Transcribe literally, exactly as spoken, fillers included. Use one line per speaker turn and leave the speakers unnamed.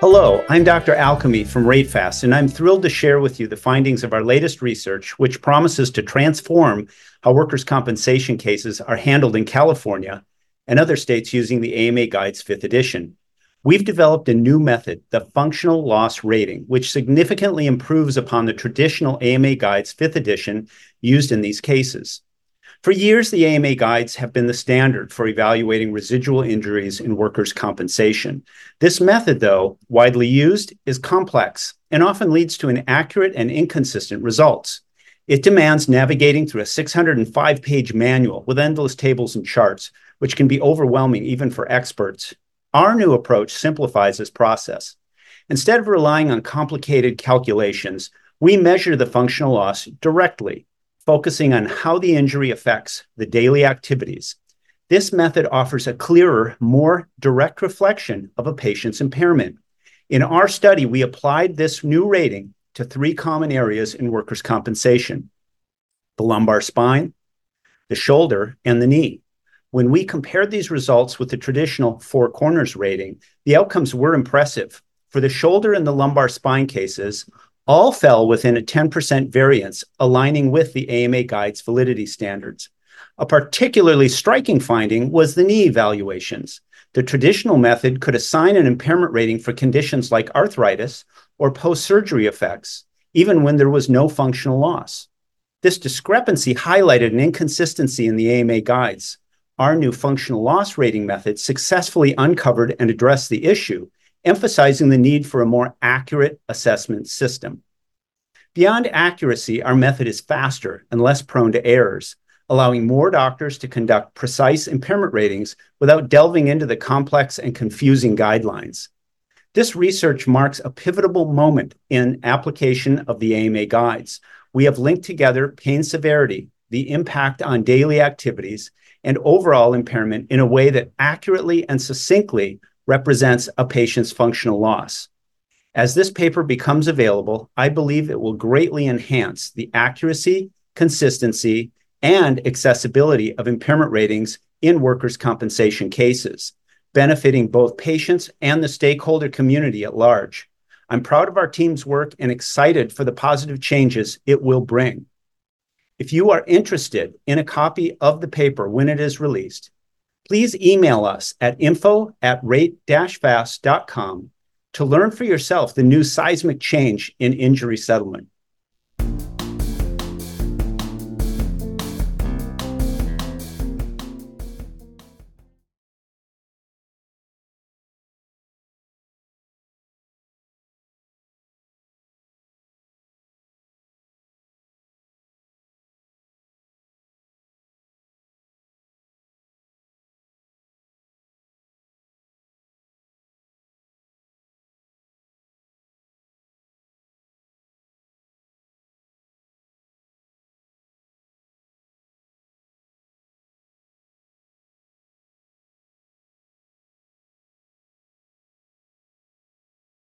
Hello, I'm Doctor Alchemy from RateFast, and I'm thrilled to share with you the findings of our latest research, which promises to transform how workers' compensation cases are handled in California and other states using the A M A Guide's fifth edition. We've developed a new method, the functional loss rating, which significantly improves upon the traditional A M A Guide's fifth edition used in these cases. For years, the A M A Guides have been the standard for evaluating residual injuries in workers' compensation. This method, though widely used, is complex and often leads to inaccurate and inconsistent results. It demands navigating through a six hundred five page manual with endless tables and charts, which can be overwhelming even for experts. Our new approach simplifies this process. Instead of relying on complicated calculations, we measure the functional loss directly, focusing on how the injury affects the daily activities. This method offers a clearer, more direct reflection of a patient's impairment. In our study, we applied this new rating to three common areas in workers' compensation: the lumbar spine, the shoulder, and the knee. When we compared these results with the traditional four corners rating, the outcomes were impressive. For the shoulder and the lumbar spine cases, all fell within a ten percent variance, aligning with the A M A Guide's validity standards. A particularly striking finding was the knee evaluations. The traditional method could assign an impairment rating for conditions like arthritis or post-surgery effects, even when there was no functional loss. This discrepancy highlighted an inconsistency in the A M A Guides. Our new functional loss rating method successfully uncovered and addressed the issue, emphasizing the need for a more accurate assessment system. Beyond accuracy, our method is faster and less prone to errors, allowing more doctors to conduct precise impairment ratings without delving into the complex and confusing guidelines. This research marks a pivotal moment in application of the A M A Guides. We have linked together pain severity, the impact on daily activities, and overall impairment in a way that accurately and succinctly represents a patient's functional loss. As this paper becomes available, I believe it will greatly enhance the accuracy, consistency, and accessibility of impairment ratings in workers' compensation cases, benefiting both patients and the stakeholder community at large. I'm proud of our team's work and excited for the positive changes it will bring. If you are interested in a copy of the paper when it is released, please email us at info at rate dash fast dot com to learn for yourself the new seismic change in injury settlement.